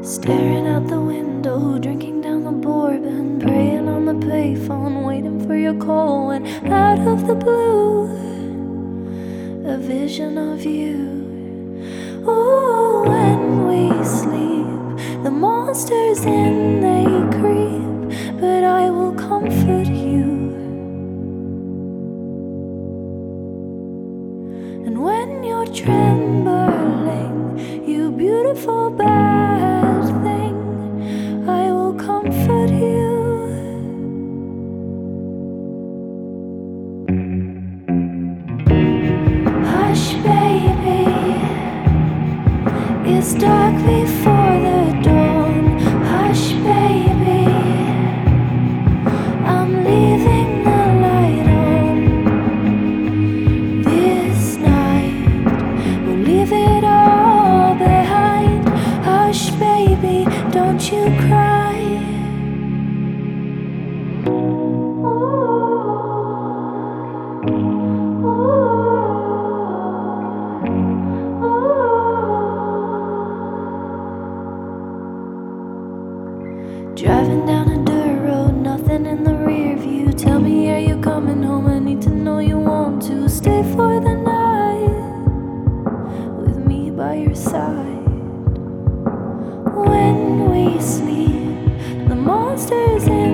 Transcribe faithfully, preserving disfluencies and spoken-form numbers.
Staring out the window, drinking down the bourbon, praying on the payphone, waiting for your call. When out of the blue, a vision of you. Oh, when we sleep, the monsters in they creep, but I will comfort you. And when you're trembling, you beautiful bad thing, I will comfort you. Hush, baby, it's dark before the dawn. Hush, baby, I'm leaving the light on. This night, we'll leave it all behind. Hush, baby, don't you cry. Driving down a dirt road, nothing in the rear view. Tell me, are you coming home? I need to know you want to stay for the night with me by your side. When we sleep, the monsters in